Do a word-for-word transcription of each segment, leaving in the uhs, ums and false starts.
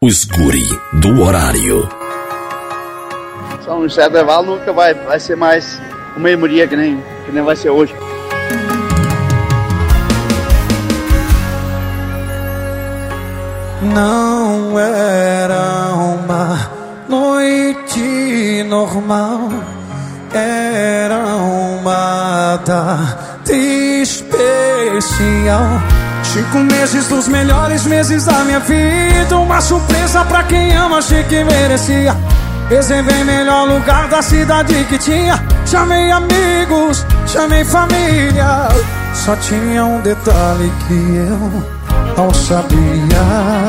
Os guri do horário. Só um certo intervalo nunca vai, vai ser mais o mesmo dia que nem, que nem vai ser hoje. Não era uma noite normal, era uma data especial. Cinco meses dos melhores meses da minha vida, uma surpresa pra quem ama, achei que merecia. Reservei melhor lugar da cidade que tinha. Chamei amigos, chamei família. Só tinha um detalhe que eu não sabia.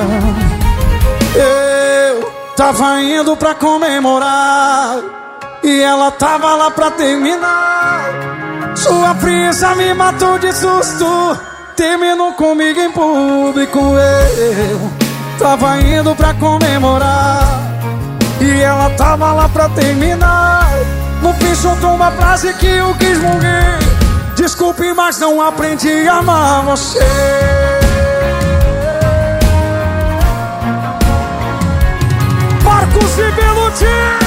Eu tava indo pra comemorar e ela tava lá pra terminar. Sua frieza me matou de susto, terminou comigo em público. Eu tava indo pra comemorar e ela tava lá pra terminar. No fim soltou uma frase que eu quis morrer: desculpe, mas não aprendi a amar você. Marcos e Belucci.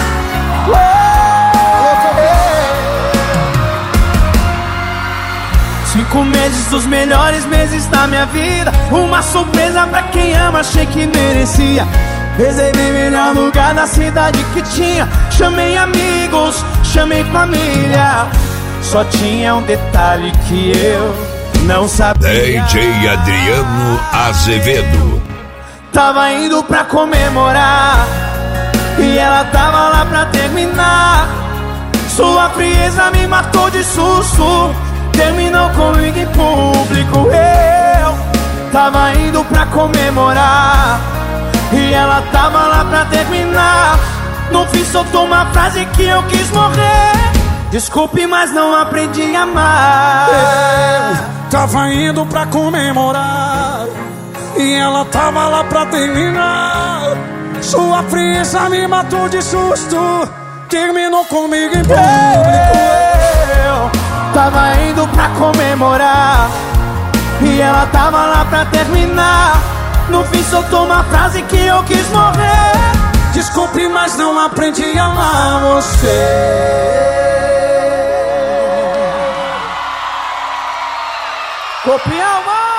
Cinco meses dos melhores meses da minha vida, uma surpresa pra quem ama, achei que merecia. Reservei melhor lugar na cidade que tinha. Chamei amigos, chamei família. Só tinha um detalhe que eu não sabia. D J Adriano Azevedo. Tava indo pra comemorar e ela tava lá pra terminar. Sua frieza me matou de susto, terminou comigo em público. Eu tava indo pra comemorar e ela tava lá pra terminar. No fim soltou uma frase que eu quis morrer: desculpe, mas não aprendi a amar. Eu tava indo pra comemorar e ela tava lá pra terminar. Sua frieza me matou de susto, terminou comigo em público. Eu tava indo pra comemorar e ela tava lá pra terminar. No fim soltou uma frase que eu quis morrer: desculpe, mas não aprendi a amar você. Copião, mano!